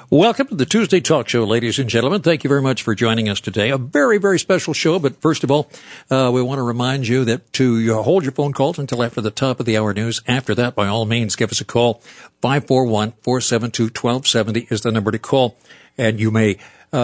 Welcome to the Tuesday Talk Show, ladies and gentlemen. Thank you very much for joining us today. A very, very special show, but first of all, we want to remind you that to hold your phone calls until after the top of the hour news. After that, by all means, give us a call. 541-472-1270 is the number to call. And you may,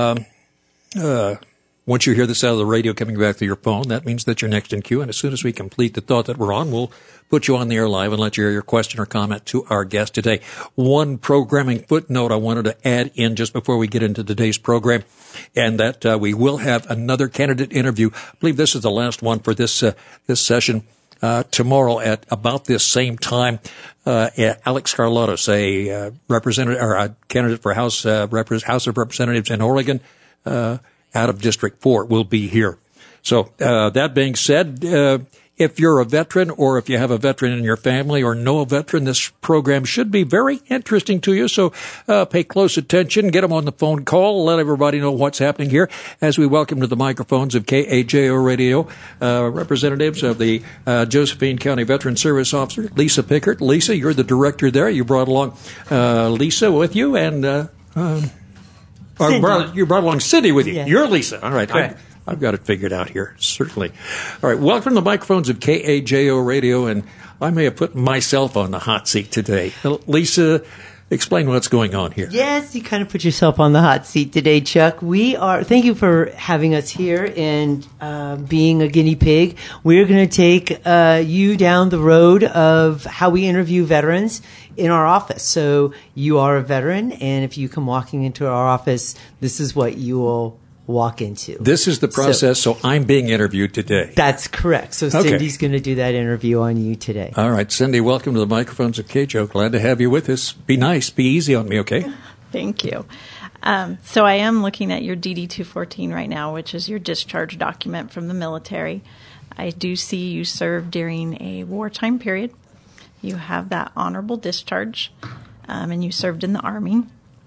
once you hear this out of the radio coming back to your phone, that means that you're next in queue. And as soon as we complete the thought that we're on, we'll put you on the air live and let you hear your question or comment to our guest today. One programming footnote I wanted to add in just before we get into today's program, and that we will have another candidate interview. I believe this is the last one for this session. Tomorrow at about this same time, Alex Carlotos, a representative or a candidate for House of Representatives in Oregon, out of District 4, will be here. So that being said, if you're a veteran or if you have a veteran in your family or know a veteran, this program should be very interesting to you. So pay close attention, get them on the phone call, let everybody know what's happening here as we welcome to the microphones of KAJO Radio representatives of the Josephine County Veteran Service Officer, Lisa Pickert. Lisa, you're the director there. You brought along Lisa with you, and you brought along Cindy with you. Yeah. You're Lisa. All right. I've got it figured out here, certainly. All right, welcome to the microphones of KAJO Radio, and I may have put myself on the hot seat today. Lisa, explain what's going on here. Yes, you kind of put yourself on the hot seat today, Chuck. Thank you for having us here and being a guinea pig. We're going to take you down the road of how we interview veterans in our office. So you are a veteran, and if you come walking into our office, this is what you will walk into. This is the process, so I'm being interviewed today. That's correct. So Cindy's going to do that interview on you today. All right, Cindy, welcome to the microphones of KAJO. Glad to have you with us. Be nice. Be easy on me, okay? Thank you. So I am looking at your DD-214 right now, which is your discharge document from the military. I do see you served during a wartime period. You have that honorable discharge, and you served in the Army.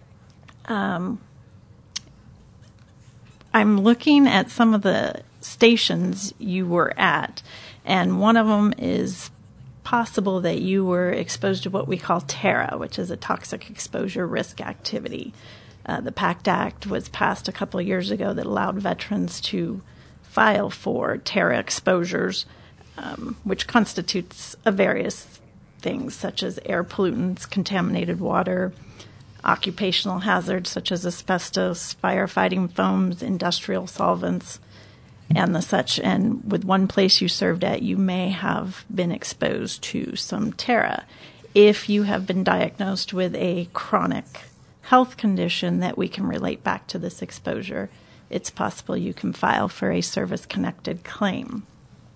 I'm looking at some of the stations you were at, and one of them is possible that you were exposed to what we call TARA, which is a toxic exposure risk activity. The PACT Act was passed a couple of years ago that allowed veterans to file for TARA exposures, which constitutes of various things such as air pollutants, contaminated water, occupational hazards such as asbestos, firefighting foams, industrial solvents, and the such. And with one place you served at, you may have been exposed to some TARA. If you have been diagnosed with a chronic health condition that we can relate back to this exposure, it's possible you can file for a service-connected claim.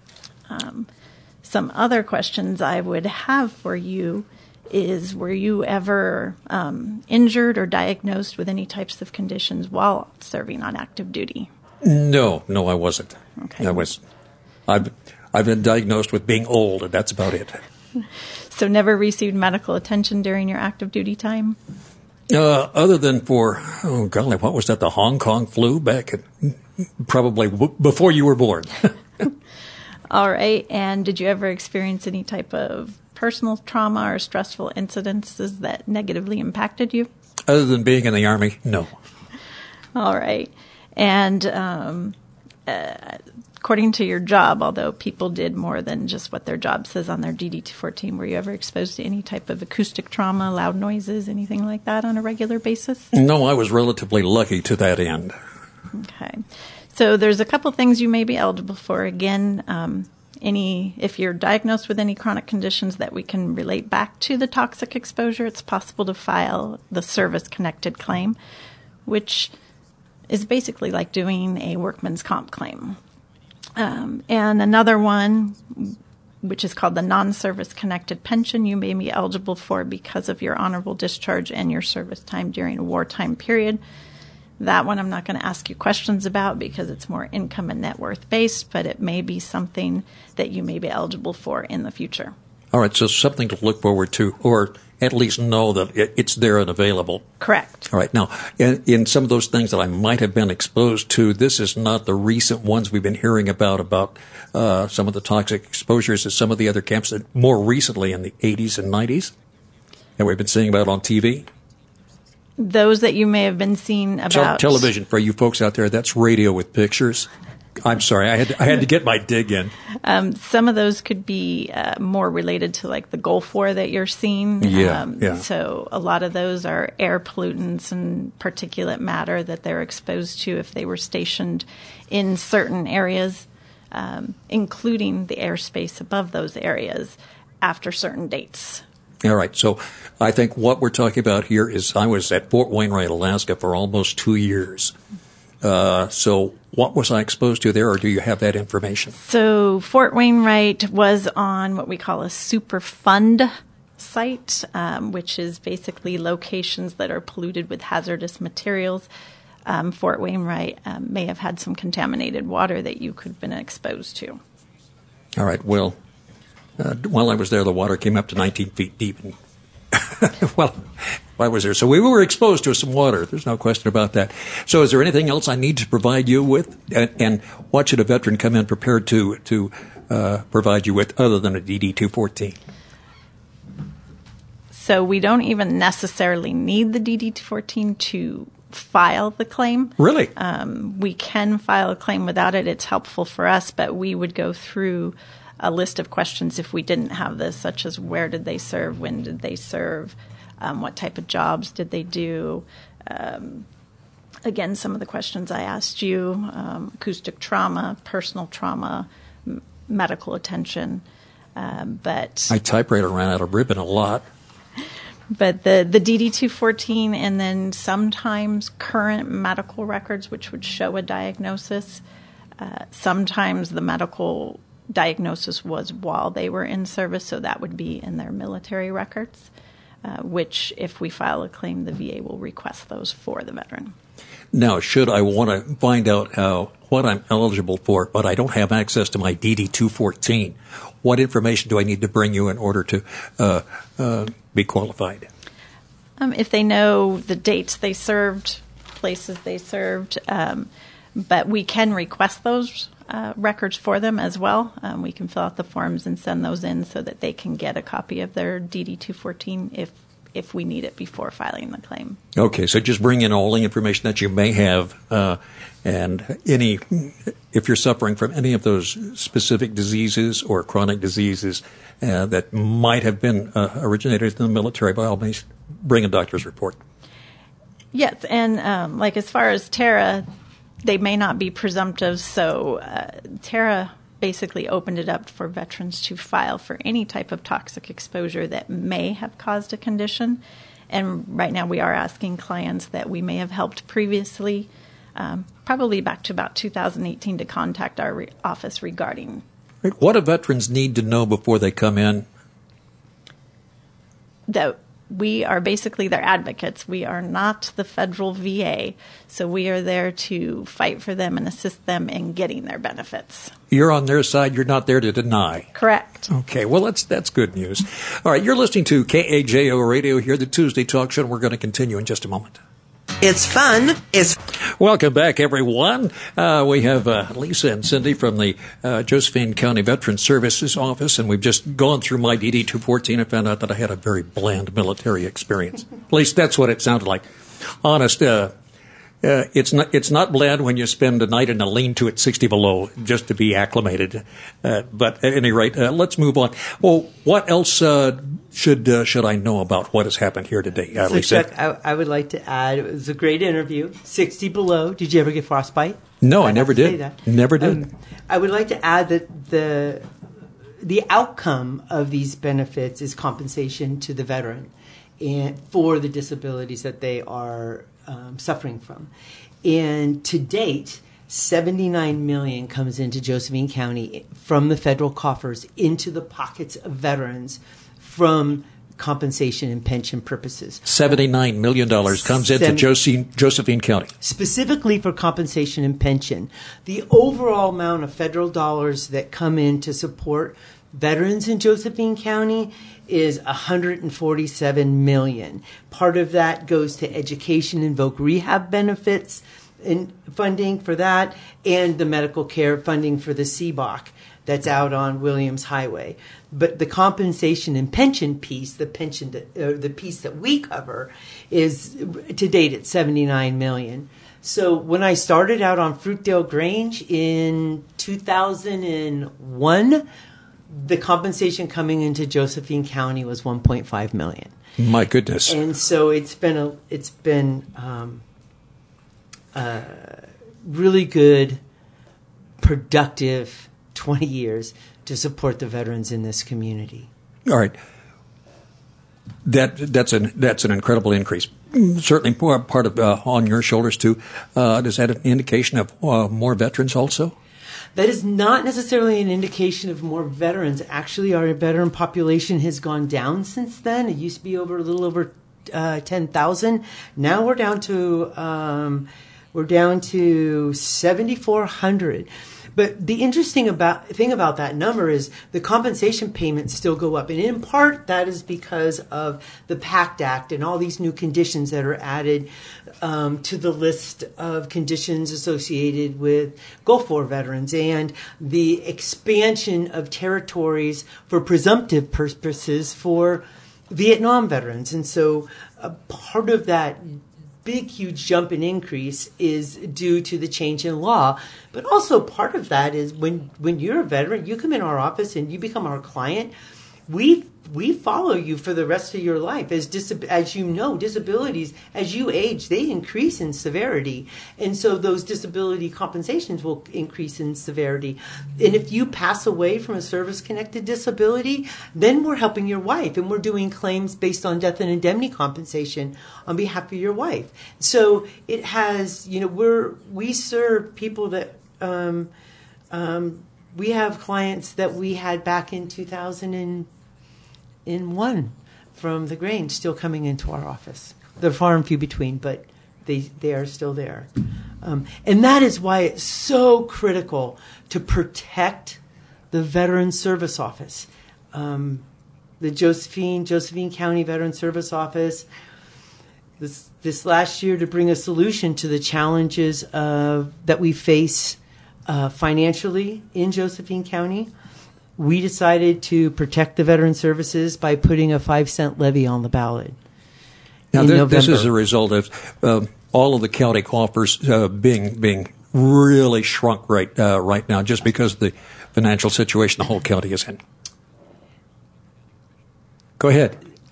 Some other questions I would have for you is, were you ever injured or diagnosed with any types of conditions while serving on active duty? No, I wasn't. Okay. I've been diagnosed with being old, and that's about it. So never received medical attention during your active duty time? Other than for, what was that, the Hong Kong flu back probably before you were born. All right. And did you ever experience any type of personal trauma or stressful incidences that negatively impacted you? Other than being in the Army, no. All right. And according to your job, although people did more than just what their job says on their DD-214, were you ever exposed to any type of acoustic trauma, loud noises, anything like that on a regular basis? No, I was relatively lucky to that end. Okay. So there's a couple things you may be eligible for. Again, if you're diagnosed with any chronic conditions that we can relate back to the toxic exposure, it's possible to file the service-connected claim, which is basically like doing a workman's comp claim. And another one, which is called the non-service-connected pension, you may be eligible for because of your honorable discharge and your service time during a wartime period. That one I'm not going to ask you questions about because it's more income and net worth based, but it may be something that you may be eligible for in the future. All right, so something to look forward to, or at least know that it's there and available. Correct. All right, now, in some of those things that I might have been exposed to, this is not the recent ones we've been hearing about some of the toxic exposures at some of the other camps that more recently in the 80s and 90s that we've been seeing about on TV. Those that you may have been seeing about television for you folks out there, that's radio with pictures. I'm sorry, I had to get my dig in. Some of those could be more related to like the Gulf War that you're seeing. Yeah. So a lot of those are air pollutants and particulate matter that they're exposed to if they were stationed in certain areas, including the airspace above those areas after certain dates. All right. So I think what we're talking about here is I was at Fort Wainwright, Alaska for almost 2 years. So what was I exposed to there, or do you have that information? So Fort Wainwright was on what we call a Superfund site, which is basically locations that are polluted with hazardous materials. Fort Wainwright may have had some contaminated water that you could have been exposed to. All right. Well, while I was there, the water came up to 19 feet deep. And well, I was there. So we were exposed to some water. There's no question about that. So is there anything else I need to provide you with? And what should a veteran come in prepared to provide you with other than a DD-214? So we don't even necessarily need the DD-214 to file the claim. Really? We can file a claim without it. It's helpful for us, but we would go through a list of questions if we didn't have this, such as where did they serve, when did they serve, what type of jobs did they do. Again, some of the questions I asked you, acoustic trauma, personal trauma, medical attention. But my typewriter ran out of ribbon a lot. But the DD-214 and then sometimes current medical records, which would show a diagnosis. Sometimes the medical diagnosis was while they were in service, so that would be in their military records, which if we file a claim, the VA will request those for the veteran. Now, should I want to find out what I'm eligible for, but I don't have access to my DD-214, what information do I need to bring you in order to be qualified? If they know the dates they served, places they served, but we can request those records for them as well. We can fill out the forms and send those in so that they can get a copy of their DD-214 if we need it before filing the claim. Okay, so just bring in all the information that you may have, and if you're suffering from any of those specific diseases or chronic diseases that might have been originated in the military, by all means, bring a doctor's report. Yes, and like as far as TARA, they may not be presumptive, so TARA basically opened it up for veterans to file for any type of toxic exposure that may have caused a condition. And right now we are asking clients that we may have helped previously, probably back to about 2018, to contact our office regarding. What do veterans need to know before they come in? That we are basically their advocates. We are not the federal VA, so we are there to fight for them and assist them in getting their benefits. You're on their side. You're not there to deny. Correct. Okay, well, that's good news. All right, you're listening to KAJO Radio here, the Tuesday Talk Show, and we're going to continue in just a moment. It's fun. Welcome back, everyone. We have Lisa and Cindy from the Josephine County Veterans Services Office, and we've just gone through my DD-214 and found out that I had a very bland military experience. At least that's what it sounded like. Honest, it's not bland when you spend a night in a lean-to at 60 below just to be acclimated. But at any rate, let's move on. Well, what else should I know about what has happened here today? So Chuck, I would like to add, it was a great interview. 60 below. Did you ever get frostbite? No, I never did. Never did. I would like to add that the outcome of these benefits is compensation to the veteran and for the disabilities that they are suffering from. And to date, $79 million comes into Josephine County from the federal coffers into the pockets of veterans from compensation and pension purposes. $79 million comes into Josephine County. Specifically for compensation and pension. The overall amount of federal dollars that come in to support veterans in Josephine County is $147 million. Part of that goes to education and voc rehab benefits and funding for that, and the medical care funding for the CBOC. that's out on Williams Highway. But the compensation and pension piece, the piece that we cover, is to date at $79 million. So when I started out on Fruitdale Grange in 2001, the compensation coming into Josephine County was $1.5 million. My goodness! And so it's been really good, productive 20 years to support the veterans in this community. All right, that's an incredible increase. Certainly, part of on your shoulders too. Is that an indication of more veterans also? That is not necessarily an indication of more veterans. Actually, our veteran population has gone down since then. It used to be a little over 10,000. Now we're down to 7,400. But the interesting thing about that number is the compensation payments still go up. And in part, that is because of the PACT Act and all these new conditions that are added to the list of conditions associated with Gulf War veterans and the expansion of territories for presumptive purposes for Vietnam veterans. And so a part of that big, huge jump in increase is due to the change in law. But also part of that is when you're a veteran, you come in our office and you become our client, we follow you for the rest of your life. As you know, disabilities, as you age, they increase in severity. And so those disability compensations will increase in severity. And if you pass away from a service-connected disability, then we're helping your wife. And we're doing claims based on death and indemnity compensation on behalf of your wife. So it has, we serve people that, we have clients that we had back in 2001 from the Grange still coming into our office. They're far and few between, but they are still there. And that is why it's so critical to protect the Veteran Service Office. The Josephine County Veteran Service Office, this last year to bring a solution to the challenges that we face financially in Josephine County. We decided to protect the veteran services by putting a 5-cent levy on the ballot. Now, this is a result of all of the county coffers being really shrunk right now, just because of the financial situation the whole county is in. Go ahead.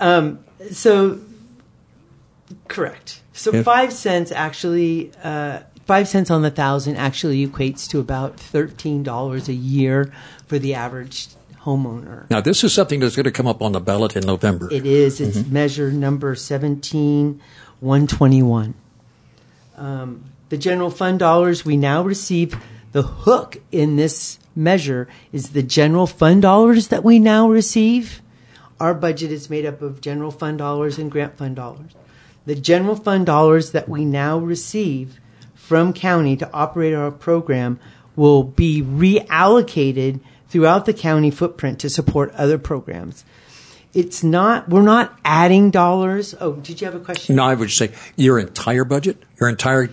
Correct. So 5 cents actually, 5 cents on the $1,000 actually equates to about $13 a year for the average homeowner. Now, this is something that's going to come up on the ballot in November. It is. It's measure number 17-121. The general fund dollars we now receive, the hook in this measure is the general fund dollars that we now receive. Our budget is made up of general fund dollars and grant fund dollars. The general fund dollars that we now receive from county to operate our program will be reallocated throughout the county footprint to support other programs. We're not adding dollars. Oh, did you have a question? No, I would say your entire budget, your entire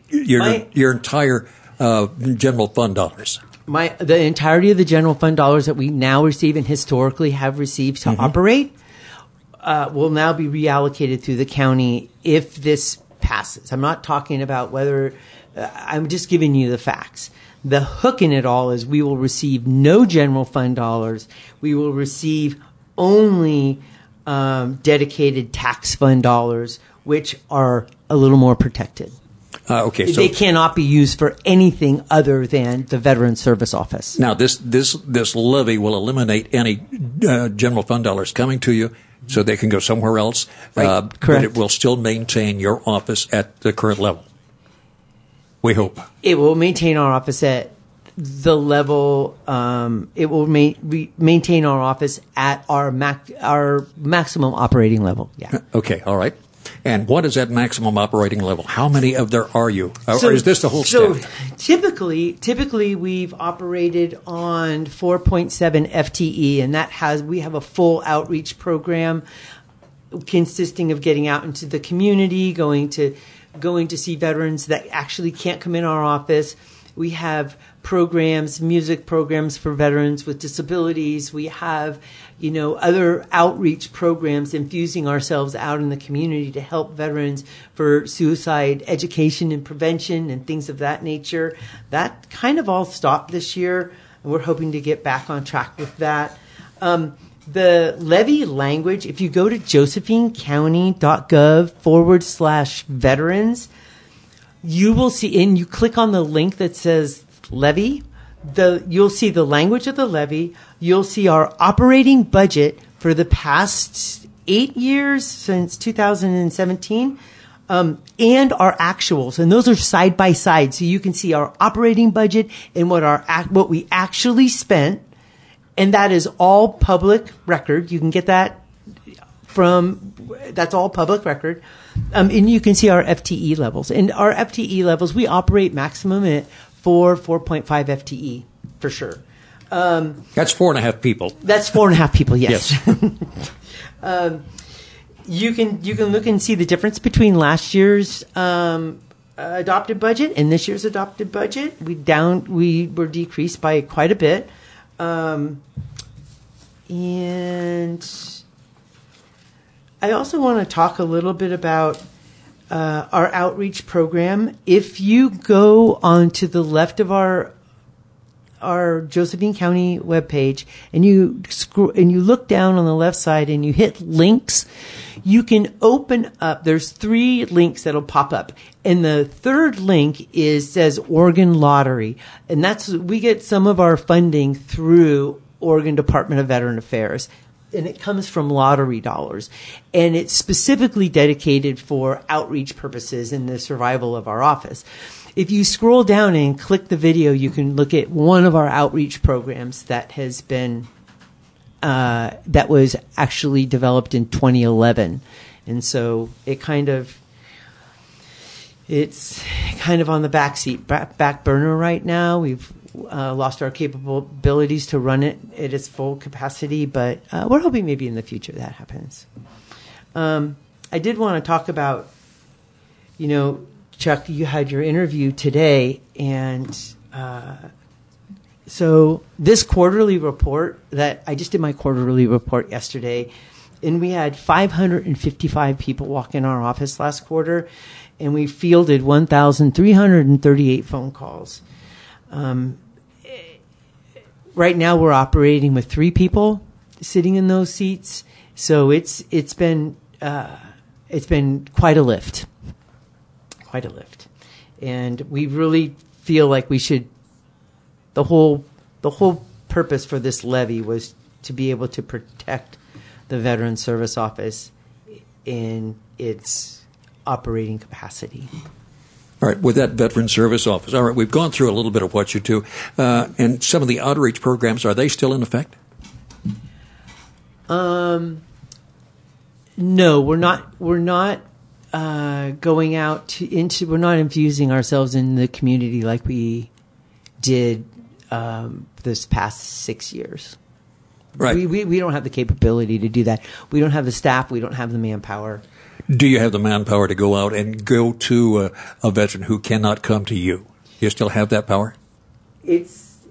general fund dollars. The entirety of the general fund dollars that we now receive and historically have received to operate will now be reallocated through the county if this passes. I'm not talking about whether I'm just giving you the facts. The hook in it all is we will receive no general fund dollars. We will receive only dedicated tax fund dollars, which are a little more protected. Okay, so they cannot be used for anything other than the Veteran Service Office. Now, this levy will eliminate any general fund dollars coming to you, so they can go somewhere else. Right. Correct. But it will still maintain your office at the current level. We hope it will maintain our office at the level. It will maintain our office at our maximum operating level. Yeah. Okay. All right. And what is that maximum operating level? How many of there are you? Or is this the whole staff? So typically we've operated on 4.7 FTE, and we have a full outreach program consisting of getting out into the community, going to see veterans that actually can't come in our office, We have programs, music programs for veterans with disabilities. We have, other outreach programs infusing ourselves out in the community to help veterans for suicide education and prevention and things of that nature. That kind of all stopped this year, and we're hoping to get back on track with that. The levy language, if you go to josephinecounty.gov/veterans, you will see, and you click on the link that says levy, you'll see the language of the levy. You'll see our operating budget for the past 8 years since 2017, and our actuals. And those are side by side. So you can see our operating budget and what we actually spent. And that is all public record. You can get that that's all public record. And you can see our FTE levels. And our FTE levels, we operate maximum at 4.5 FTE for sure. That's 4.5 people. That's 4.5 people, yes. Yes. You can look and see the difference between last year's adopted budget and this year's adopted budget. We were decreased by quite a bit. And I also want to talk a little bit about our outreach program. If you go on to the left of our Josephine County webpage and you scroll and you look down on the left side and you hit links, you can open up. There's 3 links that'll pop up, and the third link says Oregon Lottery, and we get some of our funding through Oregon Department of Veteran Affairs, and it comes from lottery dollars, and it's specifically dedicated for outreach purposes in the survival of our office. If you scroll down and click the video, you can look at one of our outreach programs that has been that was actually developed in 2011, and so it's kind of on the back burner right now. We've lost our capabilities to run it at its full capacity, but we're hoping maybe in the future that happens. I did want to talk about, Chuck, you had your interview today, and so this quarterly report I just did my quarterly report yesterday, and we had 555 people walk in our office last quarter, and we fielded 1,338 phone calls. Right now we're operating with 3 people sitting in those seats, so it's been quite a lift. Quite a lift. And we really feel like we should, the whole purpose for this levy was to be able to protect the Veteran Service Office in its operating capacity. All right, with that Veteran Service Office, all right, we've gone through a little bit of what you do, and some of the outreach programs, are they still in effect? No, we're not going out we're not infusing ourselves in the community like we did this past 6 years. Right. We don't have the capability to do that. We don't have the staff. We don't have the manpower. Do you have the manpower to go out and go to a veteran who cannot come to you? You still have that power? It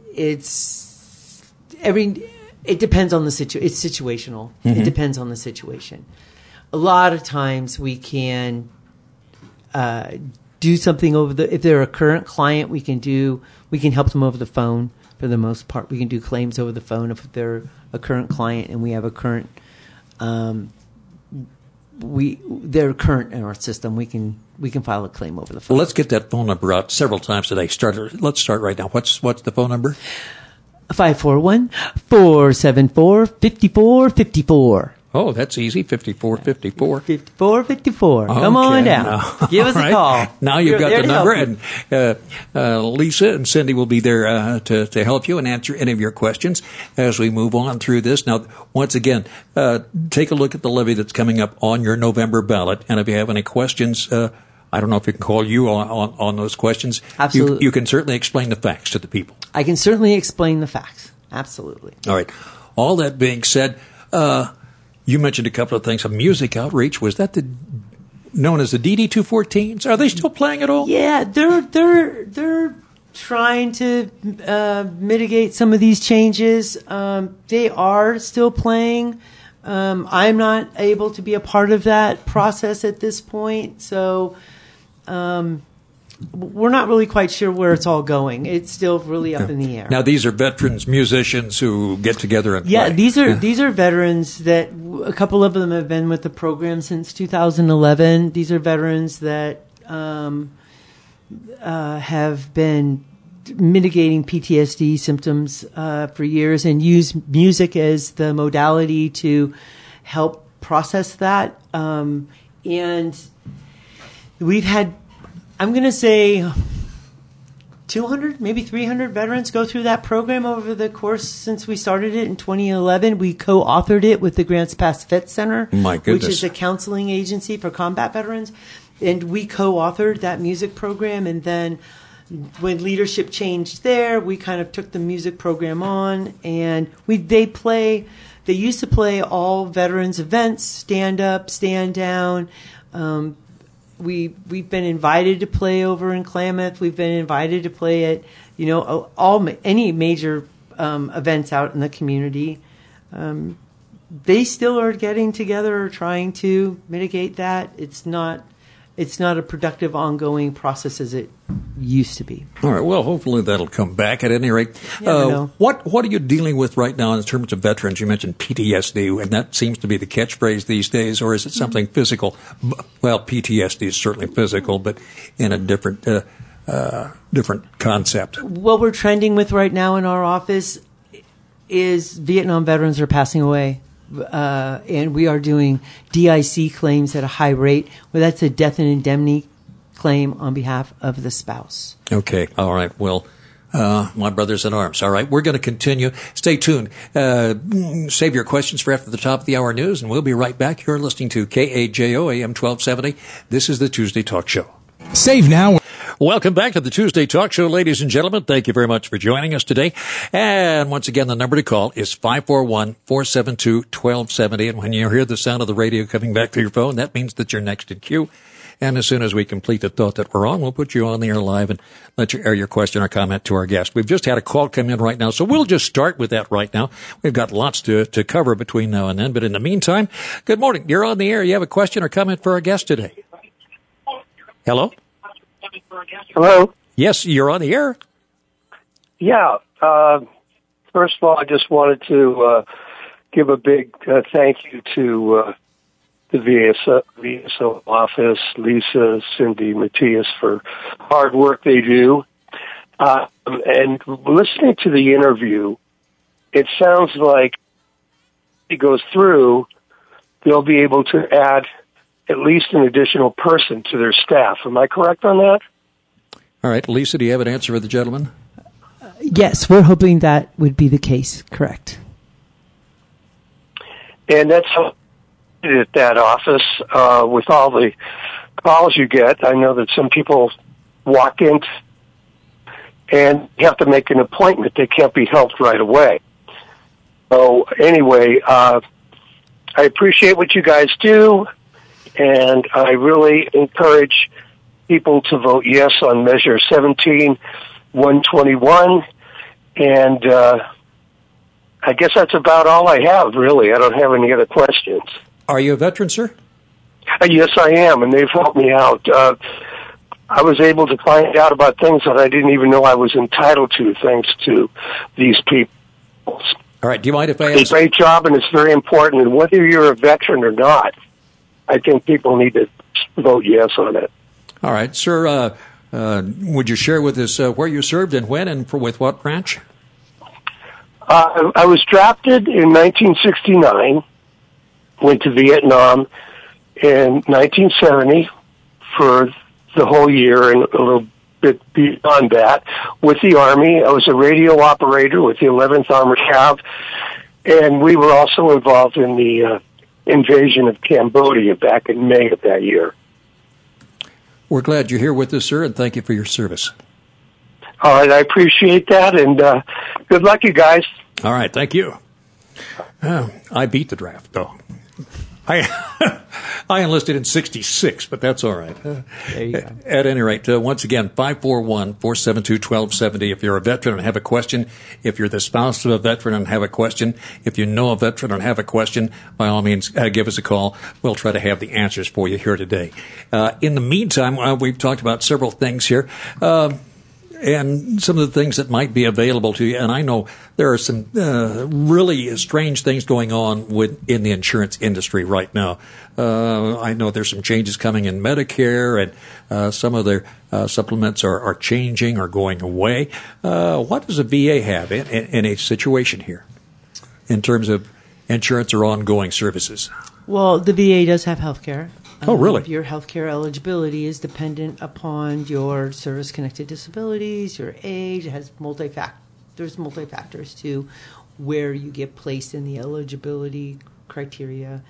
depends on the situation. It's situational. Mm-hmm. It depends on the situation. A lot of times we can do something if they're a current client, we can help them over the phone for the most part. We can do claims over the phone if they're a current client and we have a current they're current in our system. We can file a claim over the phone. Well, let's get that phone number out several times today. Let's start right now. What's the phone number? 541-474-5454. Oh, that's easy. 5454. 5454. Okay. Come on down. Now, give us a call. Now you've got the number, and Lisa and Cindy will be there to help you and answer any of your questions as we move on through this. Now, once again, take a look at the levy that's coming up on your November ballot, and if you have any questions, I don't know if we can call you on those questions. Absolutely. You can certainly explain the facts to the people. I can certainly explain the facts. Absolutely. All right. All that being said, you mentioned a couple of things. A music outreach, was that known as the DD214s? Are they still playing at all? Yeah, they're trying to mitigate some of these changes. They are still playing. I'm not able to be a part of that process at this point, so we're not really quite sure where it's all going. It's still really up in the air. Now, these are veterans, musicians who get together and play. These are veterans that a couple of them have been with the program since 2011. These are veterans that have been mitigating PTSD symptoms for years and use music as the modality to help process that. And we've had, I'm going to say, 200, maybe 300 veterans go through that program over the course since we started it in 2011. We co-authored it with the Grants Pass Vet Center, which is a counseling agency for combat veterans. And we co-authored that music program. And then when leadership changed there, we kind of took the music program on. And they used to play all veterans events, stand up, stand down. We've been invited to play over in Klamath. We've been invited to play at, any major events out in the community. They still are getting together, trying to mitigate that. It's not a productive, ongoing process as it used to be. All right. Well, hopefully that'll come back. At any rate, what are you dealing with right now in terms of veterans? You mentioned PTSD, and that seems to be the catchphrase these days. Or is it something physical? Well, PTSD is certainly physical, but in a different concept. What we're trending with right now in our office is Vietnam veterans are passing away. And we are doing DIC claims at a high rate, where that's a death and indemnity claim on behalf of the spouse. Okay. All right. Well, my brothers in arms. All right. We're going to continue. Stay tuned. Save your questions for after the top of the hour news, and we'll be right back. You're listening to KAJO AM 1270. This is the Tuesday Talk Show. Save now. Welcome back to the Tuesday Talk Show, ladies and gentlemen. Thank you very much for joining us today. And once again, the number to call is 541-472-1270. And when you hear the sound of the radio coming back to your phone, that means that you're next in queue. And as soon as we complete the thought that we're on, we'll put you on the air live and let you air your question or comment to our guest. We've just had a call come in right now, so we'll just start with that right now. We've got lots to cover between now and then. But in the meantime, good morning. You're on the air. You have a question or comment for our guest today? Hello? Hello? Yes, you're on the air. Yeah. First of all, I just wanted to give a big thank you to the VSO office, Lisa, Cindy, Matthias, for hard work they do. And listening to the interview, it sounds like it goes through, they'll be able to add at least an additional person to their staff. Am I correct on that? All right. Lisa, do you have an answer for the gentleman? Yes, we're hoping that would be the case. Correct. And that's how at that office, with all the calls you get. I know that some people walk in and you have to make an appointment. They can't be helped right away. So anyway, I appreciate what you guys do, and I really encourage people to vote yes on Measure 17-121, and I guess that's about all I have, really. I don't have any other questions. Are you a veteran, sir? Yes, I am, and they've helped me out. I was able to find out about things that I didn't even know I was entitled to, thanks to these people. All right, do you mind if I ask? It's a great job, and it's very important, and whether you're a veteran or not, I think people need to vote yes on it. All right, sir, would you share with us where you served and when and with what branch? I was drafted in 1969, went to Vietnam in 1970 for the whole year and a little bit beyond that with the Army. I was a radio operator with the 11th Armored Cav, and we were also involved in the invasion of Cambodia back in May of that year. We're glad you're here with us, sir, and thank you for your service. All right, I appreciate that, and good luck, you guys. All right, thank you. I beat the draft, though. I enlisted in 66, but that's all right. There you go. At any rate, once again, 541-472-1270. If you're a veteran and have a question, if you're the spouse of a veteran and have a question, if you know a veteran and have a question, by all means, give us a call. We'll try to have the answers for you here today. In the meantime, we've talked about several things here. And some of the things that might be available to you. And I know there are some really strange things going on in the insurance industry right now. I know there's some changes coming in Medicare, and some of their supplements are changing or going away. What does the VA have in a situation here in terms of insurance or ongoing services? Well, the VA does have health care. Oh, really? Your health care eligibility is dependent upon your service-connected disabilities, your age. It has there's multi-factors to where you get placed in the eligibility criteria.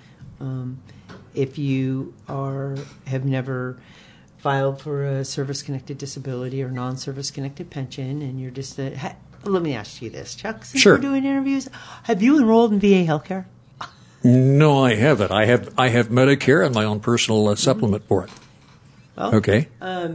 If you have never filed for a service-connected disability or non-service-connected pension, and you're just let me ask you this, Chuck. Since Sure. we're doing interviews, have you enrolled in VA healthcare? No, I haven't. I have Medicare and my own personal supplement for it. Well, Okay.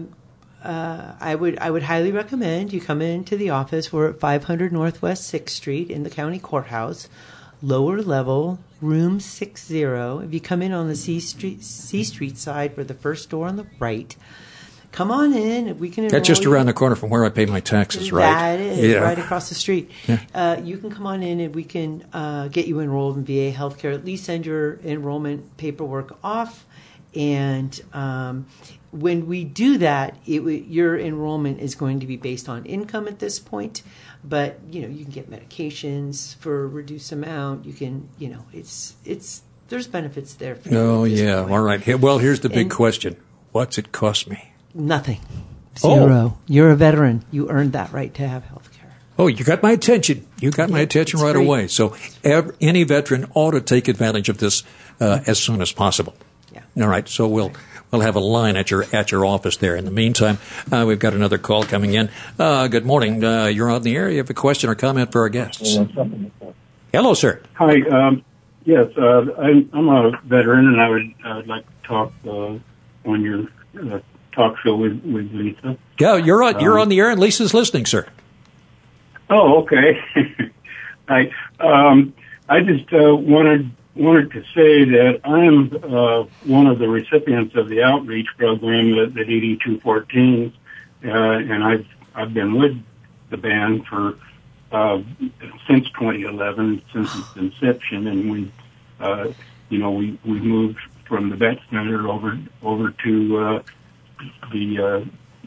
I would highly recommend you come into the office. We're at 500 Northwest 6th Street in the county courthouse, lower level, room 60. If you come in on the C Street side for the first door on the right, come on in. We can enroll That's just you. around the corner from where I pay my taxes, right? That is Yeah. right across the street. Yeah. You can come on in and we can get you enrolled in VA healthcare. At least send your enrollment paperwork off. And when we do that, your enrollment is going to be based on income at this point. But you can get medications for a reduced amount. You can, there's benefits there. For Oh, you at this yeah. point. All right. Well, here's the big question. What's it cost me? Nothing. Oh. 0. You're a veteran. You earned that right to have health care. Oh, you got my attention. You got my attention it's right free. away. So any veteran ought to take advantage of this as soon as possible. Yeah. All right. So we'll have a line at your office there. In the meantime, we've got another call coming in. Good morning. You're on the air. You have a question or comment for our guests? Hello, sir. Hi. Yes, I'm a veteran, and I would like to talk on your talk show with Lisa. Yeah, you're on the air, and Lisa's listening, sir. Oh, okay. I just wanted to say that I'm one of the recipients of the outreach program, the DD 214, and I've been with the band for since 2011, since its inception, and we moved from the Vet Center over to the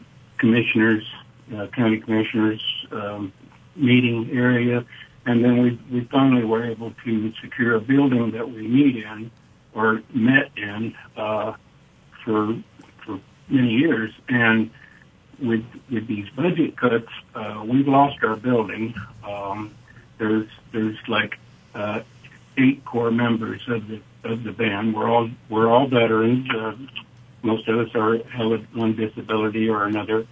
county commissioners meeting area, and then we finally were able to secure a building that we met in for many years. And with these budget cuts, we've lost our building. There's like 8 core members of the band. We're all veterans. Most of us have one disability or another.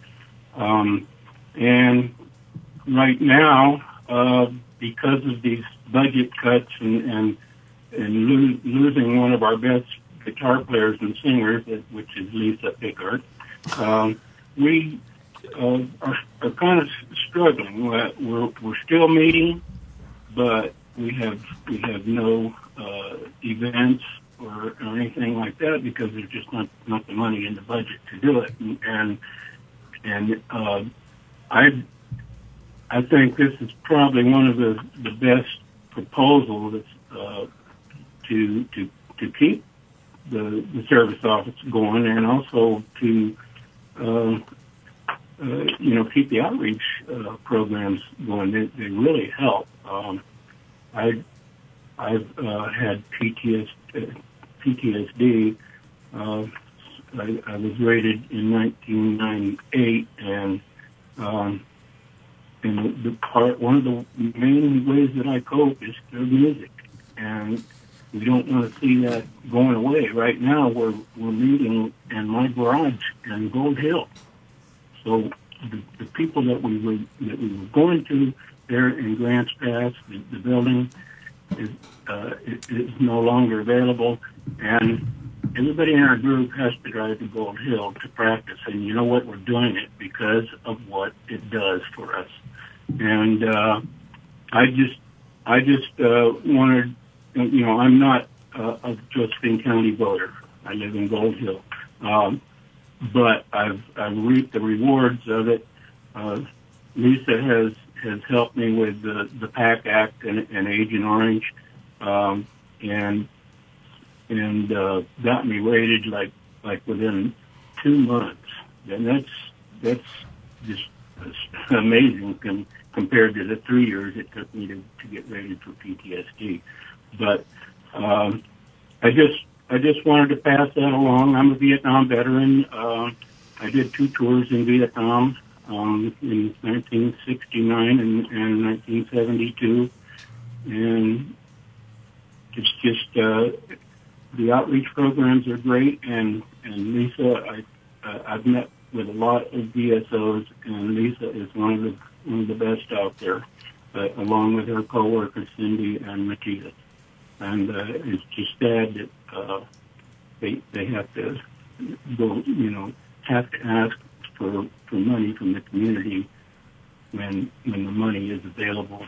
And right now, because of these budget cuts and losing one of our best guitar players and singers, which is Lisa Pickard, we are kind of struggling. We're still meeting, but we have no events or anything like that because there's just not the money in the budget to do it. And I think this is probably one of the best proposals to keep the service office going, and also to keep the outreach programs going. They really help. I've had PTSD. I was rated in 1998, and one of the main ways that I cope is through music, and we don't want to see that going away. Right now, we're meeting in my garage in Gold Hill. So the people that we were going to there in Grants Pass, the building is no longer available, and everybody in our group has to drive to Gold Hill to practice. And you know what? We're doing it because of what it does for us. And I just wanted, I'm not a Josephine County voter. I live in Gold Hill. But I've reaped the rewards of it. Lisa has helped me with the PAC Act and Agent Orange, and got me rated like within 2 months. And that's just amazing compared to the 3 years it took me to get rated for PTSD. But I just wanted to pass that along. I'm a Vietnam veteran. I did 2 tours in Vietnam in 1969 and 1972, and it's just the outreach programs are great. And Lisa, I've met with a lot of VSOs, and Lisa is one of the best out there, along with her coworkers Cindy and Mattia. And it's just sad that they have to go, have to ask for money from the community when the money is available.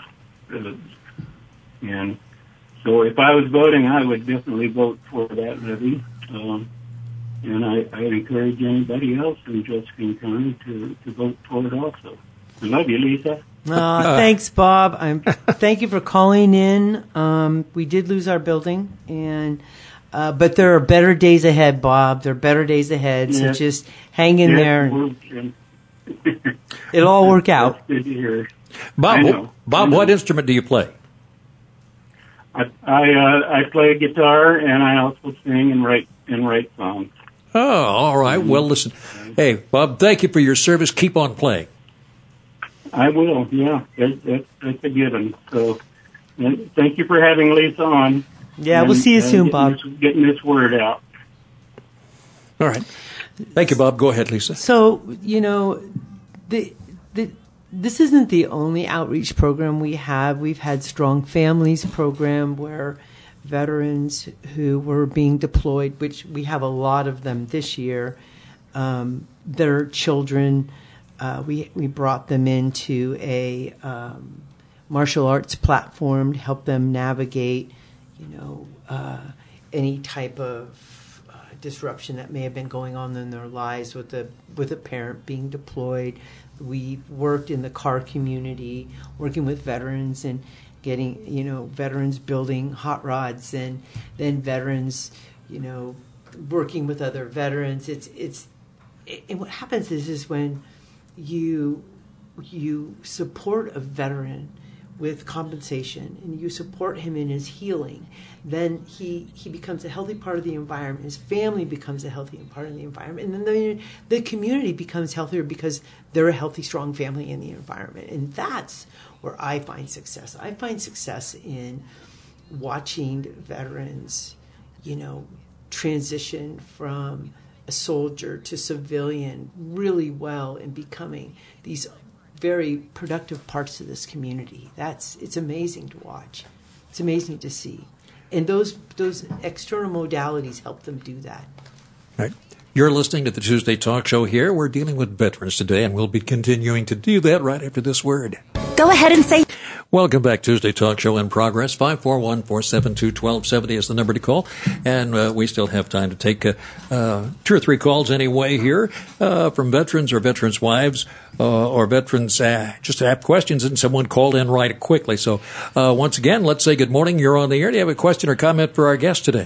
And so if I was voting, I would definitely vote for that levy. And I encourage anybody else in Josephine County to vote for it also. I love you, Lisa. Thanks, Bob. Thank you for calling in. We did lose our building, but there are better days ahead, Bob. There are better days ahead, so just hang in there. It'll all work out. That's good to hear. Bob, what instrument do you play? I play guitar, and I also sing and write songs. Oh, all right. Well, listen. Hey, Bob, thank you for your service. Keep on playing. I will, yeah. That's a given. So thank you for having Lisa on. Yeah, we'll see you soon, Bob. Getting this word out. All right. Thank you, Bob. Go ahead, Lisa. So, this isn't the only outreach program we have. We've had Strong Families program where veterans who were being deployed, which we have a lot of them this year, their children, we brought them into a martial arts platform to help them navigate, any type of disruption that may have been going on in their lives with a parent being deployed. We worked in the car community, working with veterans and getting, veterans building hot rods, and then veterans, working with other veterans. And what happens is when you support a veteran with compensation and you support him in his healing, then he becomes a healthy part of the environment. His family becomes a healthy part of the environment. And then the community becomes healthier because they're a healthy, strong family in the environment. And that's where I find success. I find success in watching veterans, transition from a soldier to civilian really well and becoming these very productive parts of this community. It's amazing to watch. It's amazing to see. And those external modalities help them do that. Right. You're listening to the Tuesday Talk Show here. We're dealing with veterans today, and we'll be continuing to do that right after this word. Go ahead and say... Welcome back. Tuesday Talk Show in progress. 541-472-1270 is the number to call. And we still have time to take 2 or 3 calls anyway here from veterans or veterans' wives or veterans just have questions, and someone called in right quickly. So once again, let's say good morning. You're on the air. Do you have a question or comment for our guest today?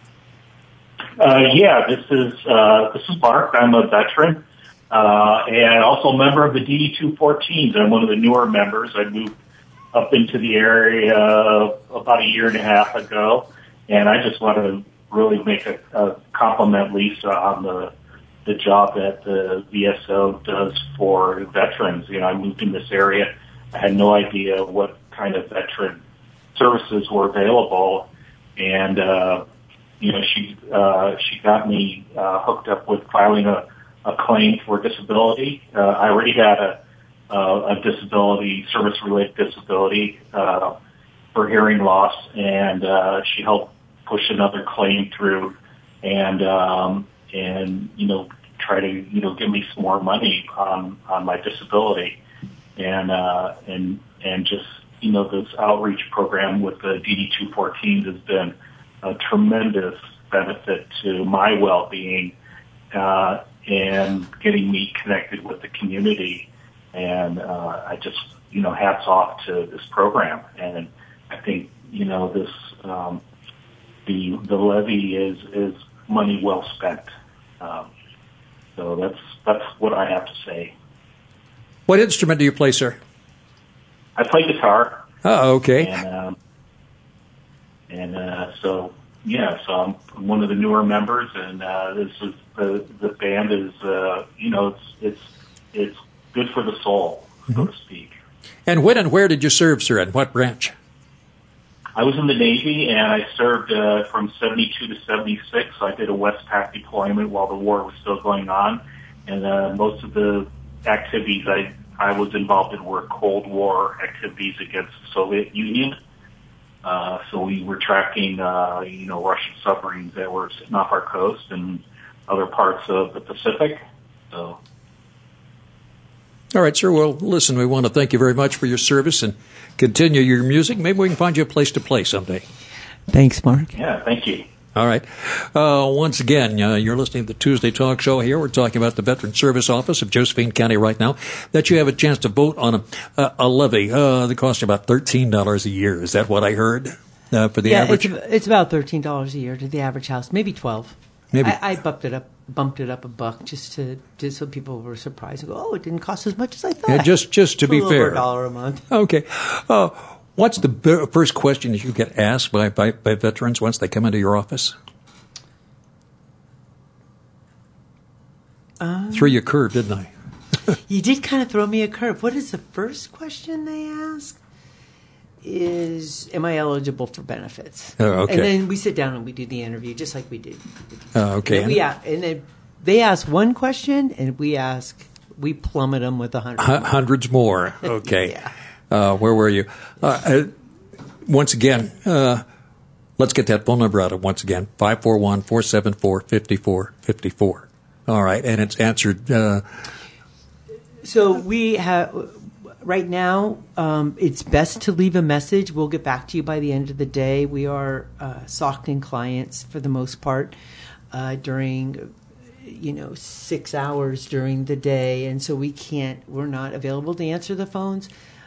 This is Mark. I'm a veteran and also a member of the DD-214s. I'm one of the newer members. I moved up into the area about a year and a half ago, and I just want to really make a compliment Lisa on the job that the VSO does for veterans. I moved in this area. I had no idea what kind of veteran services were available, and she got me hooked up with filing a claim for disability. I already had a disability, service-related disability for hearing loss, and she helped push another claim through and try to give me some more money on my disability, and just this outreach program with the DD214 has been a tremendous benefit to my well-being, and getting me connected with the community. And I just, hats off to this program. And I think, this the levy is money well spent. So that's what I have to say. What instrument do you play, sir? I play guitar. Oh, okay. So I'm one of the newer members, and this is the band is it's good for the soul, so to speak. And when and where did you serve, sir? And what branch? I was in the Navy, and I served from 72 to 76. I did a Westpac deployment while the war was still going on, and most of the activities I was involved in were Cold War activities against the Soviet Union. So we were tracking, Russian submarines that were sitting off our coast and other parts of the Pacific. So. All right, sir. Well, listen, we want to thank you very much for your service and continue your music. Maybe we can find you a place to play someday. Thanks, Mark. Yeah, thank you. All right. Once again, you're listening to the Tuesday Talk Show here. We're talking about the Veteran Service Office of Josephine County right now, that you have a chance to vote on a levy that costs you about $13 a year. Is that what I heard for the average? Yeah, it's about $13 a year to the average house, maybe $12. Maybe. I bumped it up $1 just so people were surprised and go, oh, it didn't cost as much as I thought. Yeah, just to be fair. $1 a month. Okay. What's the first question that you get asked by veterans once they come into your office? Threw you a curve, didn't I? You did kind of throw me a curve. What is the first question they ask? Am I eligible for benefits? Oh, okay. And then we sit down and we do the interview just like we did. Okay. And then they ask one question, and we plummet them with 100. Hundreds more. Okay. Yeah. Where were you? Once again, let's get that phone number out once again, 541-474-5454. All right, and it's answered. So we have, right now, it's best to leave a message. We'll get back to you by the end of the day. We are SOCTing clients for the most part during 6 hours during the day, and so we're not available to answer the phones.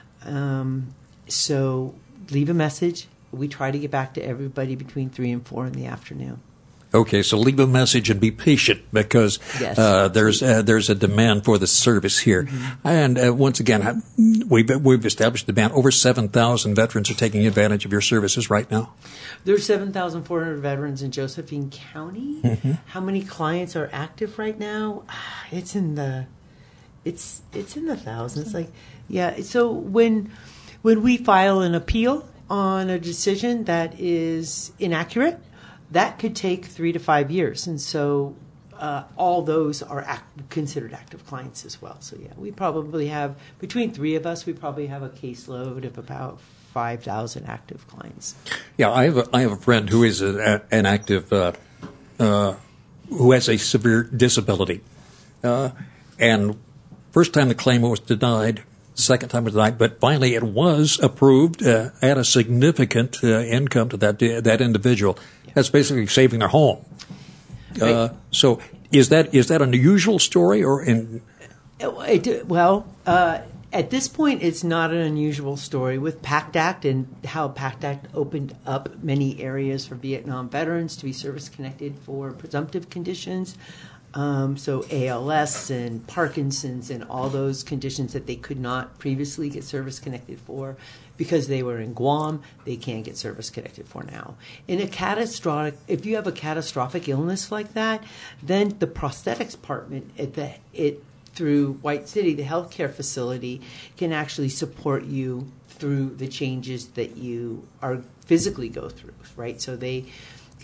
So leave a message. We try to get back to everybody between 3 and 4 in the afternoon. Okay, so leave a message and be patient because yes. There's a demand for the service here. Mm-hmm. And once again, we've established demand. Over 7,000 veterans are taking advantage of your services right now. There's 7,400 veterans in Josephine County. Mm-hmm. How many clients are active right now? It's in the thousands. So when we file an appeal on a decision that is inaccurate, that could take 3 to 5 years, and so all those are considered active clients as well. So yeah, we probably have, between 3 of us, we probably have a caseload of about 5,000 active clients. Yeah, I have a friend who is an active who has a severe disability, and first time the claim was denied. Second time it was denied, but finally it was approved at a significant income to that individual. Yeah. That's basically saving their home. Right. So is that an unusual story or in? Well, at this point, it's not an unusual story with PACT Act and how PACT Act opened up many areas for Vietnam veterans to be service connected for presumptive conditions. So ALS and Parkinson's and all those conditions that they could not previously get service connected for because they were in Guam, they can't get service connected for now. If you have a catastrophic illness like that, then the prosthetics department through White City, the healthcare facility, can actually support you through the changes that you are physically go through, right? So they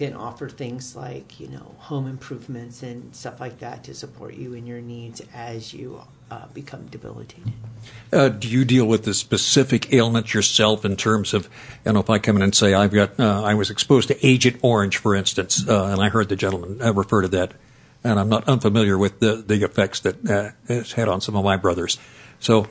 can offer things like, home improvements and stuff like that to support you in your needs as you become debilitated. Do you deal with the specific ailment yourself in terms of, if I come in and say I was exposed to Agent Orange, for instance, and I heard the gentleman refer to that, and I'm not unfamiliar with the effects that it's had on some of my brothers. So,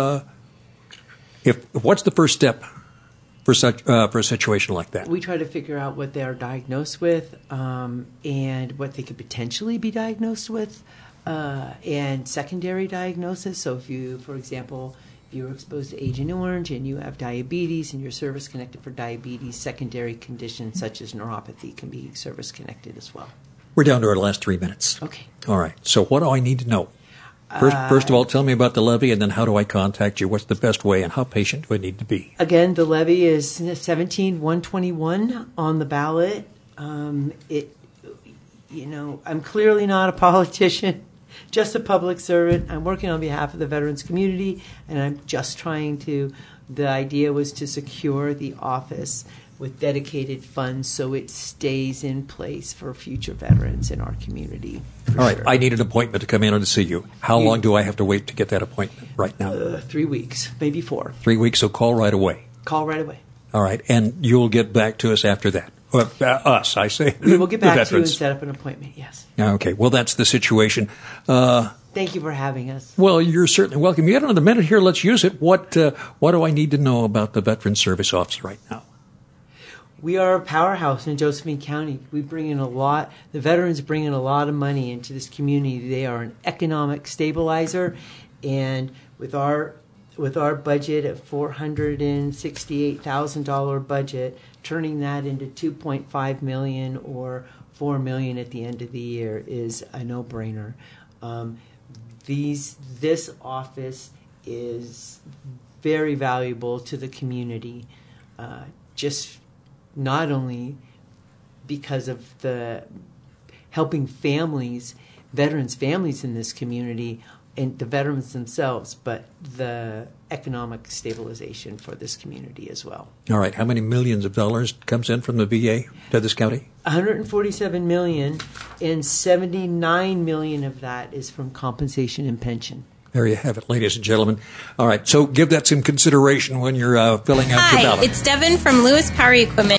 what's the first step for a situation like that? We try to figure out what they are diagnosed with, and what they could potentially be diagnosed with, and secondary diagnosis. So if you, for example, if you were exposed to Agent Orange and you have diabetes and you're service connected for diabetes, secondary conditions such as neuropathy can be service connected as well. We're down to our last 3 minutes. Okay. All right. So what do I need to know? First of all, tell me about the levy, and then how do I contact you? What's the best way, and how patient do I need to be? Again, the levy is 17-121 on the ballot. I'm clearly not a politician, just a public servant. I'm working on behalf of the veterans community, and I'm just the idea was to secure the office with dedicated funds so it stays in place for future veterans in our community. All right. Sure. I need an appointment to come in and to see you. How long do I have to wait to get that appointment right now? 3 weeks, maybe 4. 3 weeks, so call right away. Call right away. All right. And you'll get back to us after that. Us, I say. We will get back to you and set up an appointment, yes. Okay. Well, that's the situation. Thank you for having us. Well, you're certainly welcome. You got another minute here. Let's use it. What do I need to know about the Veterans Service Office right now? We are a powerhouse in Josephine County. We bring in the veterans bring in a lot of money into this community. They are an economic stabilizer, and with our budget of $468,000 budget, turning that into $2.5 million or $4 million at the end of the year is a no-brainer. This office is very valuable to the community, just not only because of the helping veterans' families in this community, and the veterans themselves, but the economic stabilization for this community as well. All right. How many millions of dollars comes in from the VA to this county? $147 million, and $79 million of that is from compensation and pension. There you have it, ladies and gentlemen. All right. So give that some consideration when you're filling out your ballot. Hi, it's Devin from Lewis Power Equipment.